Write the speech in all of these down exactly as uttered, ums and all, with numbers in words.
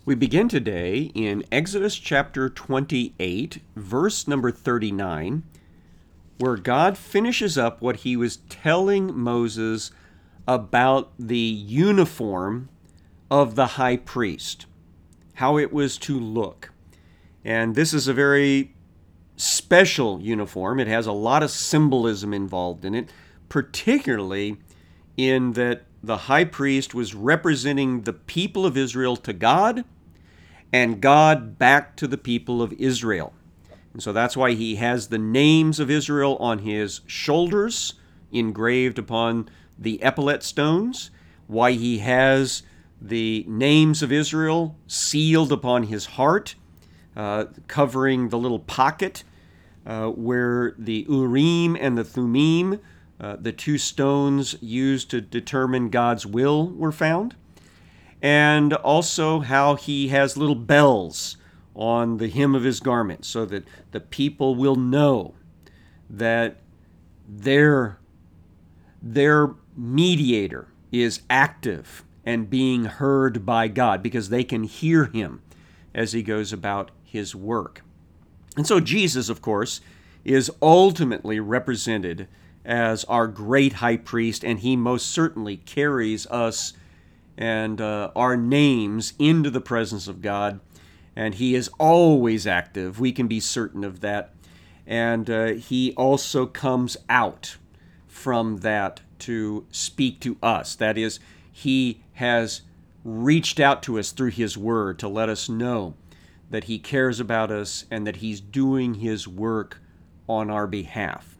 We begin today in Exodus chapter twenty-eight, verse number thirty-nine, where God finishes up what he was telling Moses about the uniform of the high priest, how it was to look. And this is a very special uniform. It has a lot of symbolism involved in it, particularly in that the high priest was representing the people of Israel to God and God back to the people of Israel. And so that's why he has the names of Israel on his shoulders, engraved upon the epaulet stones, why he has the names of Israel sealed upon his heart, uh, covering the little pocket uh, where the Urim and the Thummim, uh, the two stones used to determine God's will, were found. And also how he has little bells on the hem of his garment so that the people will know that their, their mediator is active and being heard by God, because they can hear him as he goes about his work. And so Jesus, of course, is ultimately represented as our great high priest, and he most certainly carries us and uh, our names into the presence of God, and he is always active. We can be certain of that. And uh, he also comes out from that to speak to us. That is, he has reached out to us through his word to let us know that he cares about us and that he's doing his work on our behalf.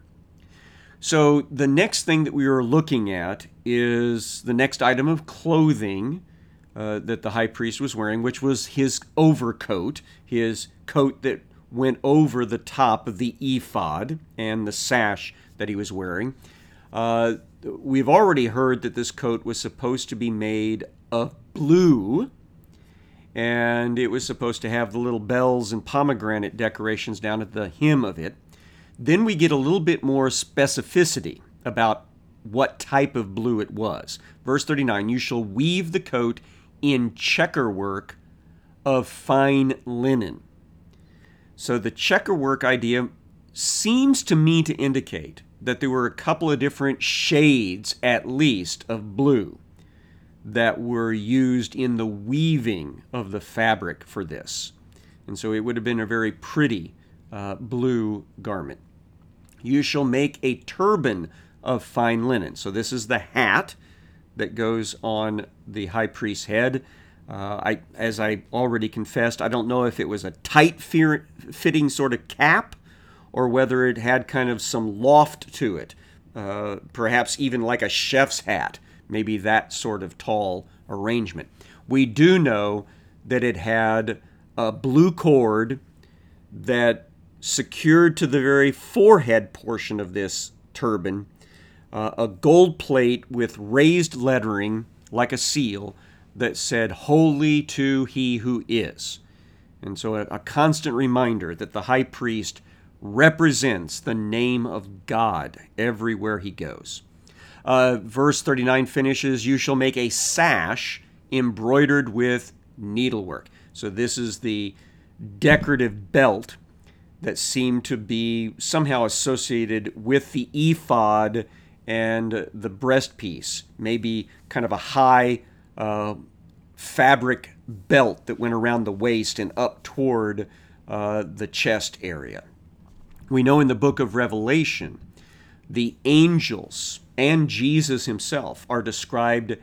So the next thing that we are looking at is the next item of clothing uh, that the high priest was wearing, which was his overcoat, his coat that went over the top of the ephod and the sash that he was wearing. Uh, we've already heard that this coat was supposed to be made of blue, and it was supposed to have the little bells and pomegranate decorations down at the hem of it. Then we get a little bit more specificity about what type of blue it was. Verse thirty-nine, you shall weave the coat in checkerwork of fine linen. So the checkerwork idea seems to me to indicate that there were a couple of different shades, at least, of blue that were used in the weaving of the fabric for this. And so it would have been a very pretty uh, blue garment. You shall make a turban of fine linen. So this is the hat that goes on the high priest's head. Uh, I, as I already confessed, I don't know if it was a tight-fitting sort of cap or whether it had kind of some loft to it, uh, perhaps even like a chef's hat, maybe that sort of tall arrangement. We do know that it had a blue cord that secured to the very forehead portion of this turban, uh, a gold plate with raised lettering like a seal that said, "Holy to he who is." And so a, a constant reminder that the high priest represents the name of God everywhere he goes. Uh, verse thirty-nine finishes, you shall make a sash embroidered with needlework. So this is the decorative belt that seemed to be somehow associated with the ephod and the breastpiece, maybe kind of a high uh, fabric belt that went around the waist and up toward uh, the chest area. We know in the book of Revelation, the angels and Jesus himself are described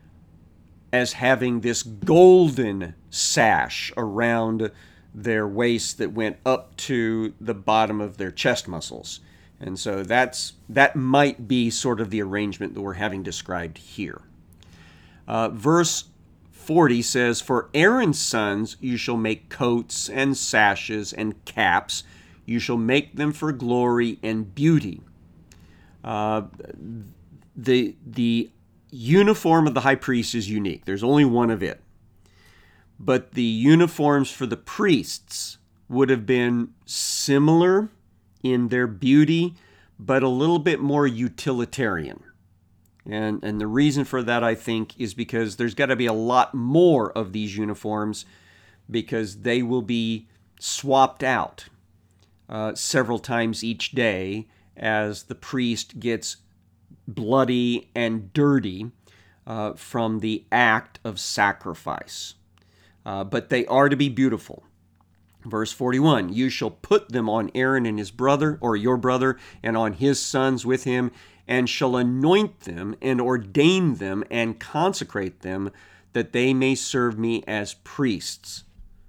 as having this golden sash around their waist that went up to the bottom of their chest muscles. And so that's that might be sort of the arrangement that we're having described here. Uh, verse forty says, for Aaron's sons you shall make coats and sashes and caps. You shall make them for glory and beauty. Uh, the, the uniform of the high priest is unique. There's only one of it. But the uniforms for the priests would have been similar in their beauty, but a little bit more utilitarian. And, and the reason for that, I think, is because there's got to be a lot more of these uniforms because they will be swapped out uh, several times each day as the priest gets bloody and dirty uh, from the act of sacrifice. Uh, but they are to be beautiful. Verse forty-one, you shall put them on Aaron and his brother, or your brother, and on his sons with him, and shall anoint them, and ordain them, and consecrate them, that they may serve me as priests.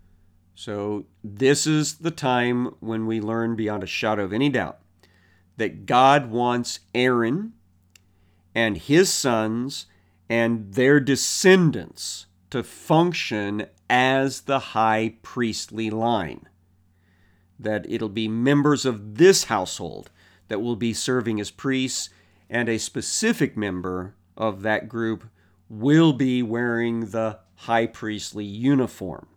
So this is the time when we learn beyond a shadow of any doubt that God wants Aaron and his sons and their descendants to function as the high priestly line. That it'll be members of this household that will be serving as priests, and a specific member of that group will be wearing the high priestly uniform.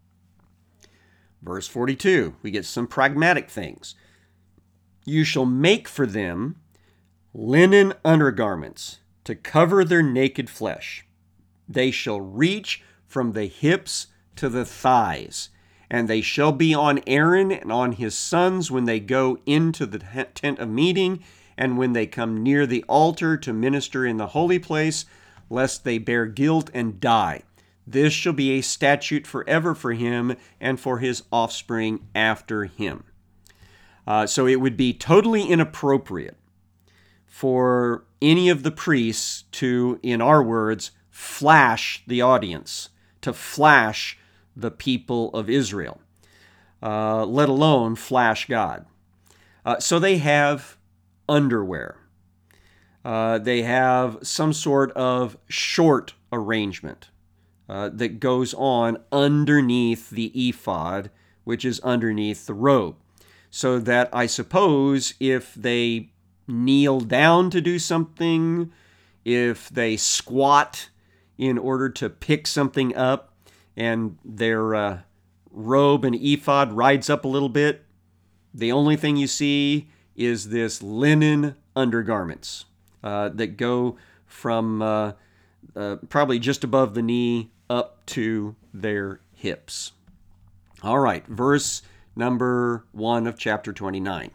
Verse forty-two, we get some pragmatic things. You shall make for them linen undergarments to cover their naked flesh. They shall reach from the hips to the thighs, and they shall be on Aaron and on his sons when they go into the tent of meeting, and when they come near the altar to minister in the holy place, lest they bear guilt and die. This shall be a statute forever for him and for his offspring after him. Uh, so it would be totally inappropriate for any of the priests to, in our words, flash the audience, to flash the people of Israel, uh, let alone flash God. Uh, so they have underwear. Uh, they have some sort of short arrangement uh, that goes on underneath the ephod, which is underneath the robe. So that I suppose if they kneel down to do something, if they squat in order to pick something up, and their uh, robe and ephod rides up a little bit, the only thing you see is this linen undergarments uh, that go from uh, uh, probably just above the knee up to their hips. All right, verse number one of chapter twenty-nine.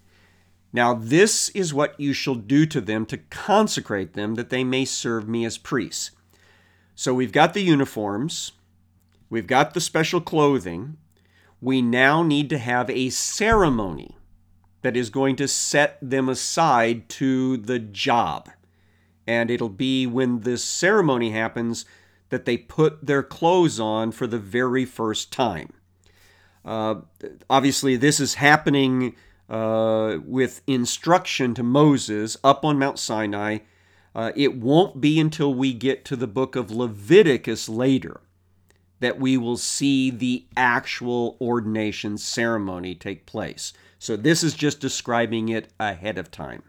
Now this is what you shall do to them to consecrate them, that they may serve me as priests. So we've got the uniforms, we've got the special clothing. We now need to have a ceremony that is going to set them aside to the job. And it'll be when this ceremony happens that they put their clothes on for the very first time. Uh, obviously, this is happening uh, with instruction to Moses up on Mount Sinai. Uh, it won't be until we get to the book of Leviticus later that we will see the actual ordination ceremony take place. So this is just describing it ahead of time.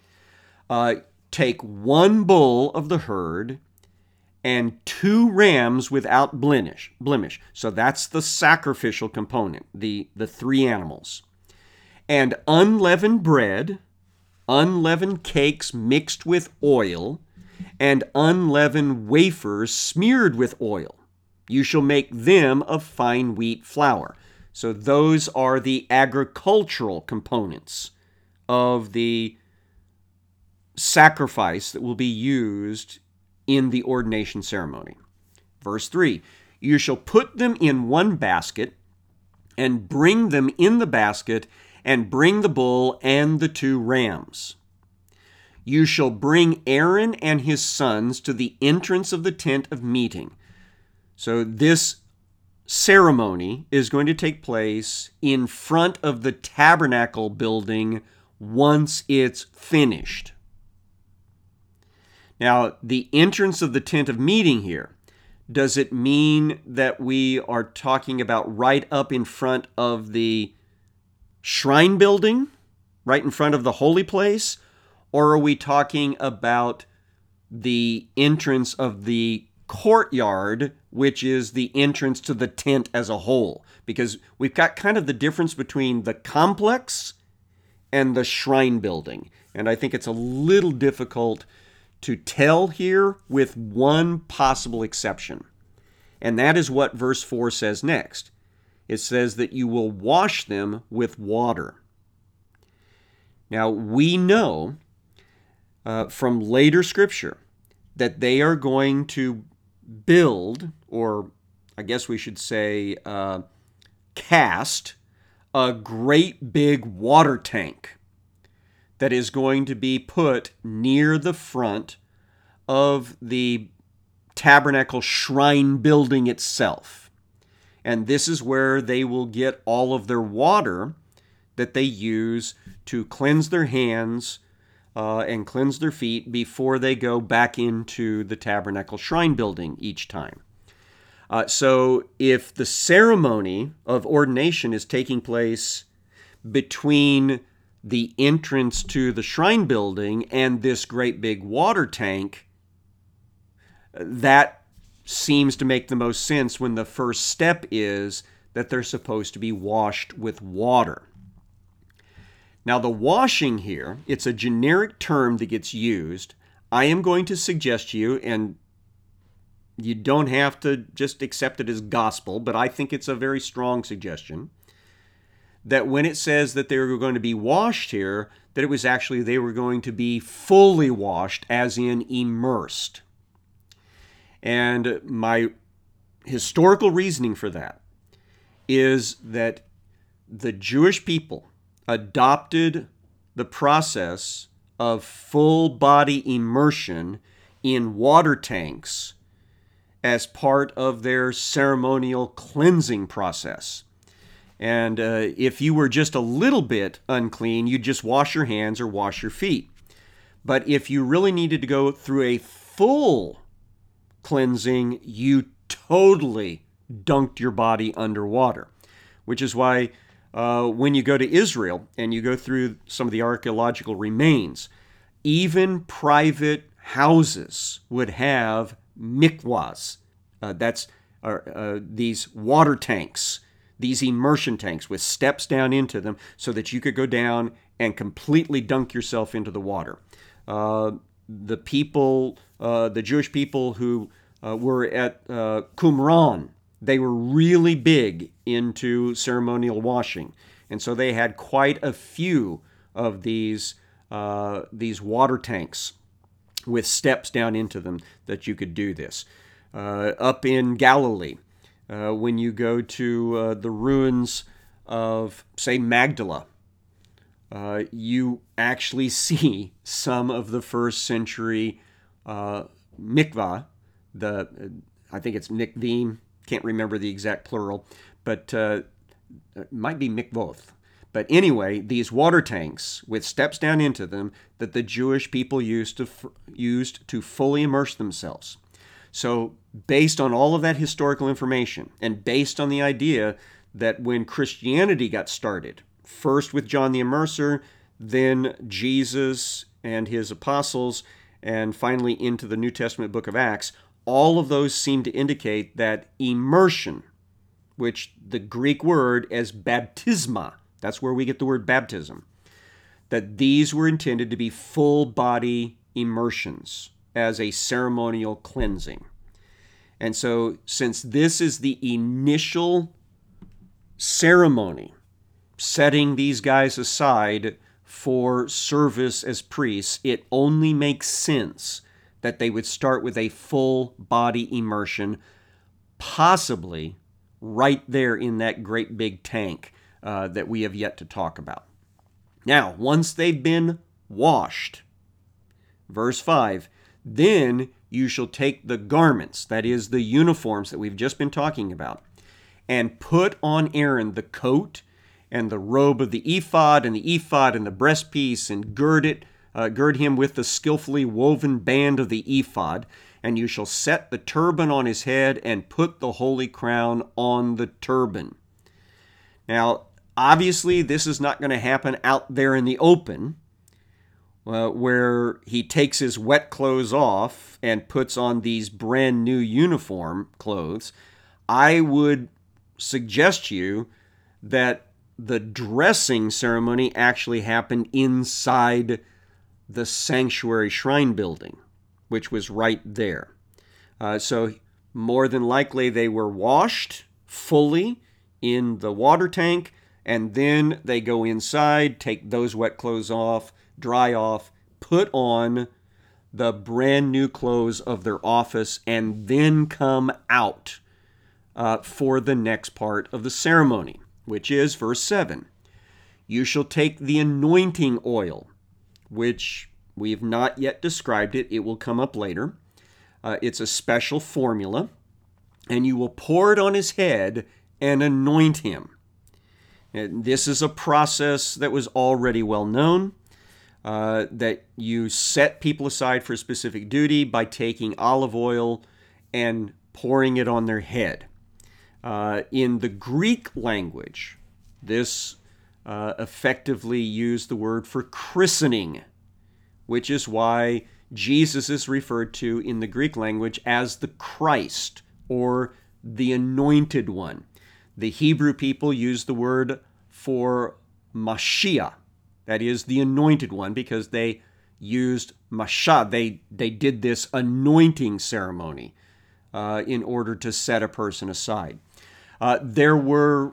Uh, take one bull of the herd and two rams without blemish. blemish. So that's the sacrificial component, the, the three animals. And unleavened bread, unleavened cakes mixed with oil, and unleavened wafers smeared with oil. You shall make them of fine wheat flour. So those are the agricultural components of the sacrifice that will be used in the ordination ceremony. Verse three, you shall put them in one basket and bring them in the basket and bring the bull and the two rams. You shall bring Aaron and his sons to the entrance of the tent of meeting. So this ceremony is going to take place in front of the tabernacle building once it's finished. Now, the entrance of the tent of meeting here, does it mean that we are talking about right up in front of the shrine building, right in front of the holy place? Or are we talking about the entrance of the courtyard, which is the entrance to the tent as a whole? Because we've got kind of the difference between the complex and the shrine building. And I think it's a little difficult to tell here, with one possible exception. And that is what verse four says next. It says that you will wash them with water. Now, we know uh, from later scripture that they are going to build, or I guess we should say uh, cast, a great big water tank that is going to be put near the front of the tabernacle shrine building itself. And this is where they will get all of their water that they use to cleanse their hands uh, and cleanse their feet before they go back into the tabernacle shrine building each time. Uh, so if the ceremony of ordination is taking place between the entrance to the shrine building and this great big water tank, that seems to make the most sense when the first step is that they're supposed to be washed with water. Now, the washing here, it's a generic term that gets used. I am going to suggest to you, and you don't have to just accept it as gospel, but I think it's a very strong suggestion, that when it says that they were going to be washed here, that it was actually they were going to be fully washed, as in immersed. And my historical reasoning for that is that the Jewish people adopted the process of full body immersion in water tanks as part of their ceremonial cleansing process. And uh, if you were just a little bit unclean, you'd just wash your hands or wash your feet. But if you really needed to go through a full cleansing, you totally dunked your body underwater, which is why uh, when you go to Israel and you go through some of the archaeological remains, even private houses would have mikvahs. Uh, that's uh, uh, these water tanks, these immersion tanks with steps down into them so that you could go down and completely dunk yourself into the water. Uh, the people, uh, the Jewish people who uh, were at uh, Qumran, they were really big into ceremonial washing. And so they had quite a few of these, uh, these water tanks with steps down into them that you could do this. Uh, up in Galilee, uh, when you go to uh, the ruins of, say, Magdala, uh, you actually see some of the first century uh, mikvah, the, I think it's mikvim, can't remember the exact plural, but uh, it might be mikvoth. But anyway, these water tanks with steps down into them that the Jewish people used to used to fully immerse themselves. So based on all of that historical information and based on the idea that when Christianity got started, first with John the Immerser, then Jesus and his apostles, and finally into the New Testament book of Acts, all of those seem to indicate that immersion, which the Greek word is baptisma, that's where we get the word baptism, that these were intended to be full body immersions as a ceremonial cleansing. And so since this is the initial ceremony setting these guys aside for service as priests, it only makes sense that they would start with a full body immersion, possibly right there in that great big tank uh, that we have yet to talk about. Now, once they've been washed, verse five, then you shall take the garments, that is the uniforms that we've just been talking about, and put on Aaron the coat and the robe of the ephod and the ephod and the breastpiece, and gird it, uh, gird him with the skillfully woven band of the ephod, and you shall set the turban on his head and put the holy crown on the turban. Now, obviously, this is not going to happen out there in the open, uh, where he takes his wet clothes off and puts on these brand new uniform clothes. I would suggest to you that the dressing ceremony actually happened inside the sanctuary shrine building, which was right there. Uh, so More than likely, they were washed fully in the water tank, and then they go inside, take those wet clothes off, dry off, put on the brand new clothes of their office, and then come out uh, for the next part of the ceremony, which is verse seven. You shall take the anointing oil, which we have not yet described it. It will come up later. Uh, it's a special formula, and you will pour it on his head and anoint him. And this is a process that was already well known, uh, that you set people aside for a specific duty by taking olive oil and pouring it on their head. Uh, in the Greek language, this uh, effectively used the word for christening, which is why Jesus is referred to in the Greek language as the Christ, or the Anointed One. The Hebrew people use the word for Mashiach, that is the Anointed One, because they used Mashah. They, they did this anointing ceremony uh, in order to set a person aside. Uh, there were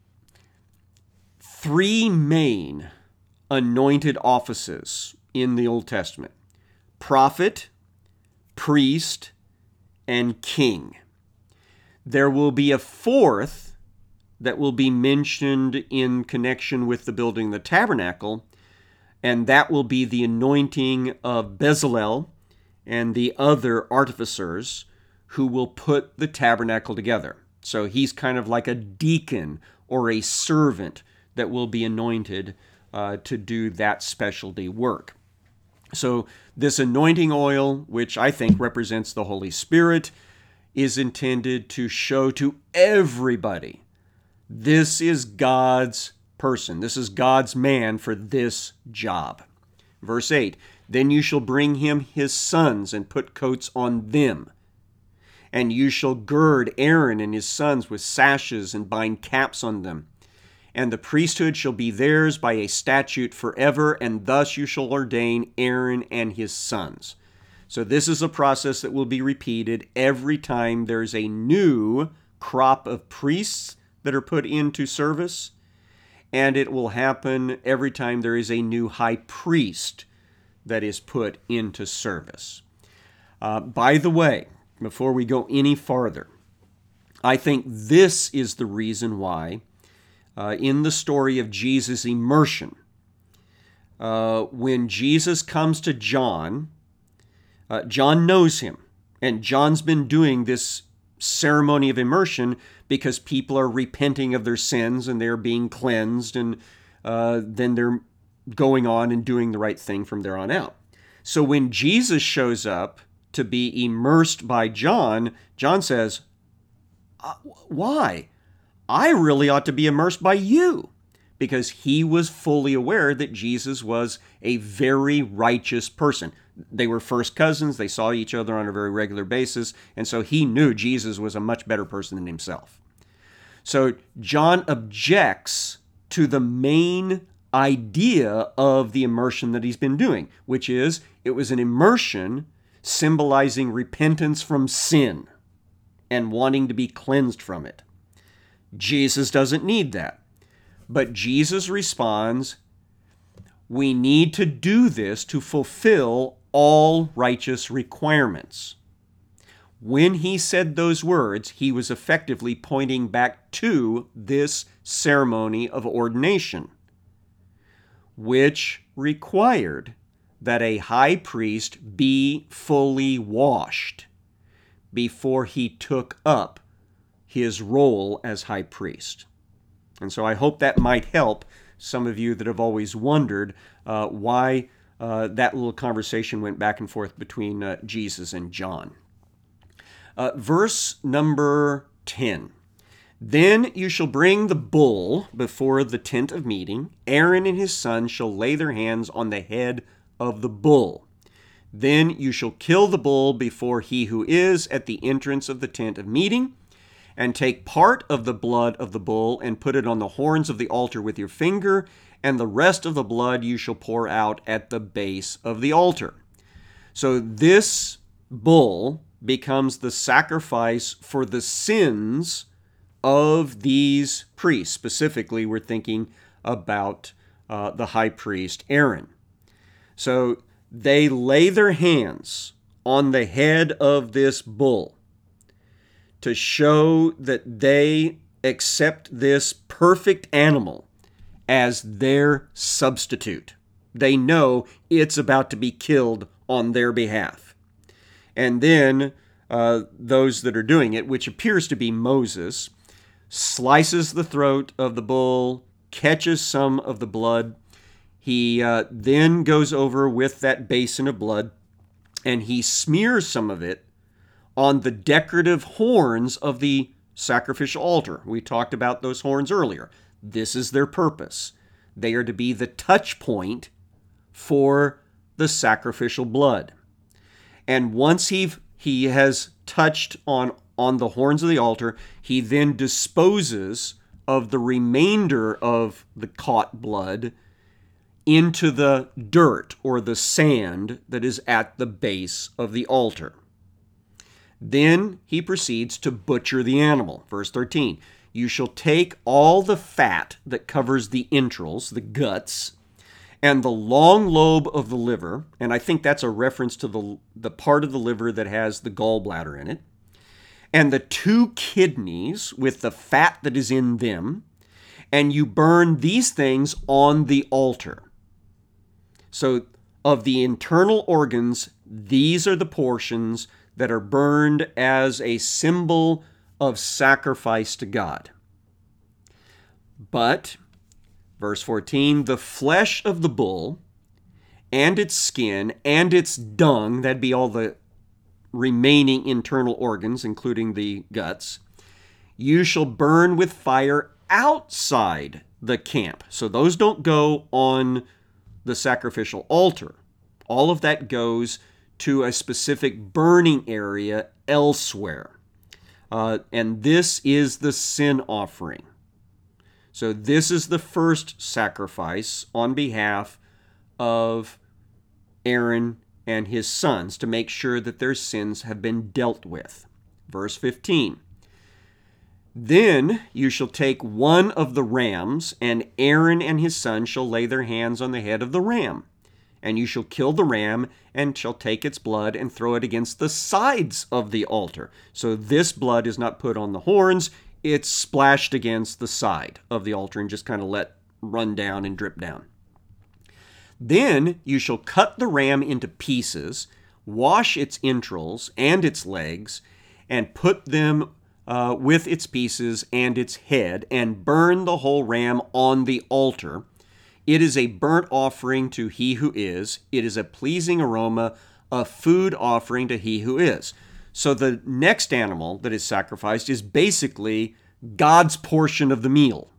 three main anointed offices in the Old Testament: prophet, priest, and king. There will be a fourth that will be mentioned in connection with the building of the tabernacle, and that will be the anointing of Bezalel and the other artificers who will put the tabernacle together. So he's kind of like a deacon or a servant that will be anointed uh, to do that specialty work. So this anointing oil, which I think represents the Holy Spirit, is intended to show to everybody, this is God's person. This is God's man for this job. Verse eight, then you shall bring him his sons and put coats on them. And you shall gird Aaron and his sons with sashes and bind caps on them. And the priesthood shall be theirs by a statute forever, and thus you shall ordain Aaron and his sons. So this is a process that will be repeated every time there's a new crop of priests that are put into service, and it will happen every time there is a new high priest that is put into service. Uh, by the way, before we go any farther, I think this is the reason why uh, in the story of Jesus' immersion, uh, when Jesus comes to John, uh, John knows him, and John's been doing this ceremony of immersion because people are repenting of their sins and they're being cleansed, and uh, then they're going on and doing the right thing from there on out. So when Jesus shows up to be immersed by John, John says, uh, why? I really ought to be immersed by you, because he was fully aware that Jesus was a very righteous person. They were first cousins. They saw each other on a very regular basis, and so he knew Jesus was a much better person than himself. So John objects to the main idea of the immersion that he's been doing, which is it was an immersion symbolizing repentance from sin and wanting to be cleansed from it. Jesus doesn't need that. But Jesus responds, we need to do this to fulfill all righteous requirements. When he said those words, he was effectively pointing back to this ceremony of ordination, which required that a high priest be fully washed before he took up his role as high priest. And so I hope that might help some of you that have always wondered uh, why uh, that little conversation went back and forth between uh, Jesus and John. Uh, verse number ten. Then you shall bring the bull before the tent of meeting. Aaron and his sons shall lay their hands on the head of the bull. Then you shall kill the bull before he who is at the entrance of the tent of meeting, and take part of the blood of the bull and put it on the horns of the altar with your finger, and the rest of the blood you shall pour out at the base of the altar. So this bull becomes the sacrifice for the sins of these priests. Specifically, we're thinking about uh, the high priest Aaron. So they lay their hands on the head of this bull to show that they accept this perfect animal as their substitute. They know it's about to be killed on their behalf. And then uh, those that are doing it, which appears to be Moses, slices the throat of the bull, catches some of the blood. He uh, then goes over with that basin of blood, and he smears some of it on the decorative horns of the sacrificial altar. We talked about those horns earlier. This is their purpose. They are to be the touch point for the sacrificial blood. And once he he has touched on, on the horns of the altar, he then disposes of the remainder of the caught blood into the dirt or the sand that is at the base of the altar. Then he proceeds to butcher the animal. Verse thirteen, you shall take all the fat that covers the entrails, the guts, and the long lobe of the liver, and I think that's a reference to the, the part of the liver that has the gallbladder in it, and the two kidneys with the fat that is in them, and you burn these things on the altar. So of the internal organs, these are the portions that are burned as a symbol of sacrifice to God. But, verse fourteen, the flesh of the bull and its skin and its dung, that'd be all the remaining internal organs, including the guts, you shall burn with fire outside the camp. So those don't go on the sacrificial altar. All of that goes to a specific burning area elsewhere. Uh, and this is the sin offering. So this is the first sacrifice on behalf of Aaron and his sons to make sure that their sins have been dealt with. Verse fifteen. Then you shall take one of the rams, and Aaron and his sons shall lay their hands on the head of the ram. And you shall kill the ram, and shall take its blood and throw it against the sides of the altar. So this blood is not put on the horns, it's splashed against the side of the altar and just kind of let run down and drip down. Then you shall cut the ram into pieces, wash its entrails and its legs, and put them uh, with its pieces and its head, and burn the whole ram on the altar. It is a burnt offering to he who is. It is a pleasing aroma, a food offering to he who is. So the next animal that is sacrificed is basically God's portion of the meal.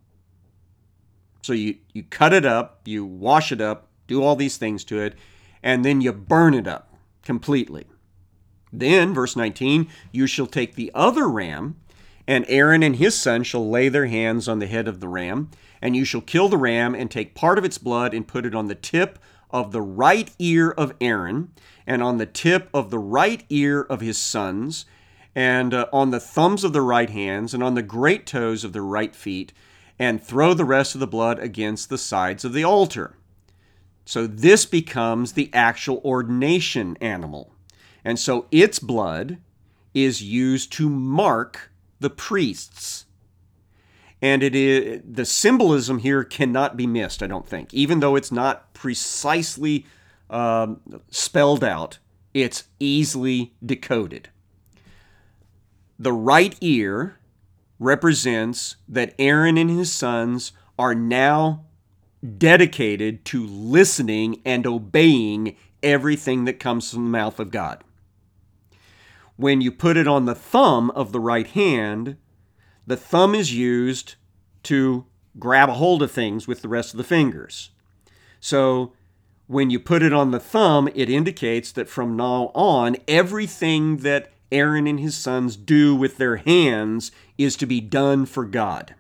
So you, you cut it up, you wash it up, do all these things to it, and then you burn it up completely. Then, verse nineteen, you shall take the other ram, and Aaron and his son shall lay their hands on the head of the ram, and you shall kill the ram and take part of its blood and put it on the tip of the right ear of Aaron, and on the tip of the right ear of his sons, and uh, on the thumbs of the right hands, and on the great toes of the right feet, and throw the rest of the blood against the sides of the altar. So this becomes the actual ordination animal. And so its blood is used to mark the priests. And it is, the symbolism here cannot be missed, I don't think. Even though it's not precisely um, spelled out, it's easily decoded. The right ear represents that Aaron and his sons are now dedicated to listening and obeying everything that comes from the mouth of God. When you put it on the thumb of the right hand, the thumb is used to grab a hold of things with the rest of the fingers. So when you put it on the thumb, it indicates that from now on, everything that Aaron and his sons do with their hands is to be done for God.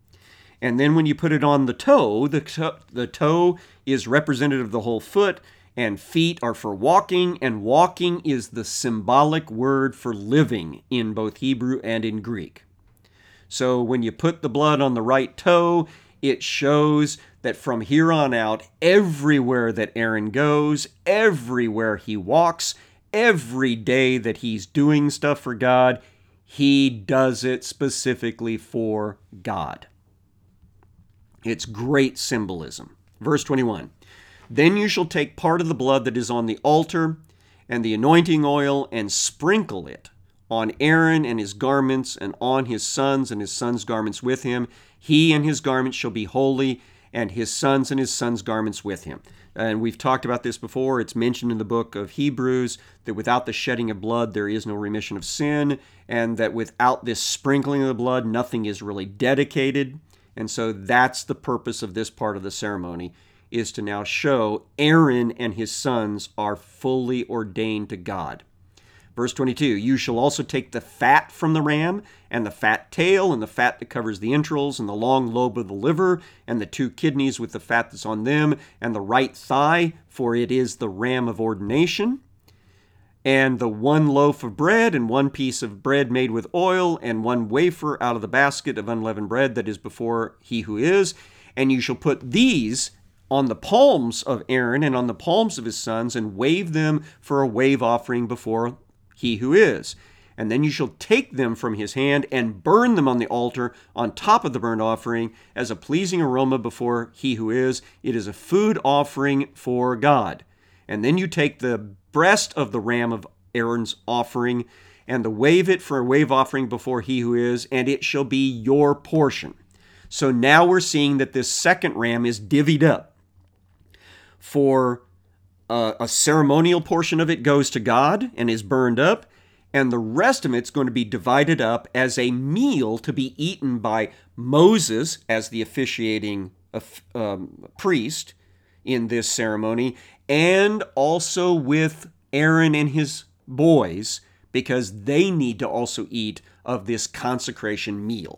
And then when you put it on the toe, the toe, the toe is representative of the whole foot, and feet are for walking, and walking is the symbolic word for living in both Hebrew and in Greek. So when you put the blood on the right toe, it shows that from here on out, everywhere that Aaron goes, everywhere he walks, every day that he's doing stuff for God, he does it specifically for God. It's great symbolism. Verse twenty-one, then you shall take part of the blood that is on the altar and the anointing oil and sprinkle it on Aaron and his garments and on his sons and his sons' garments with him. He and his garments shall be holy, and his sons and his sons' garments with him. And we've talked about this before. It's mentioned in the book of Hebrews that without the shedding of blood, there is no remission of sin, and that without this sprinkling of the blood, nothing is really dedicated. And so that's the purpose of this part of the ceremony, is to now show Aaron and his sons are fully ordained to God. Verse twenty-two, you shall also take the fat from the ram, and the fat tail, and the fat that covers the entrails, and the long lobe of the liver, and the two kidneys with the fat that's on them, and the right thigh, for it is the ram of ordination, and the one loaf of bread, and one piece of bread made with oil, and one wafer out of the basket of unleavened bread that is before he who is. And you shall put these on the palms of Aaron and on the palms of his sons, and wave them for a wave offering before he who is. And then you shall take them from his hand and burn them on the altar on top of the burnt offering as a pleasing aroma before he who is. It is a food offering for God. And then you take the breast of the ram of Aaron's offering and the wave it for a wave offering before he who is, and it shall be your portion. So now we're seeing that this second ram is divvied up. For uh, a ceremonial portion of it goes to God and is burned up, and the rest of it's going to be divided up as a meal to be eaten by Moses as the officiating um, priest in this ceremony, and also with Aaron and his boys, because they need to also eat of this consecration meal.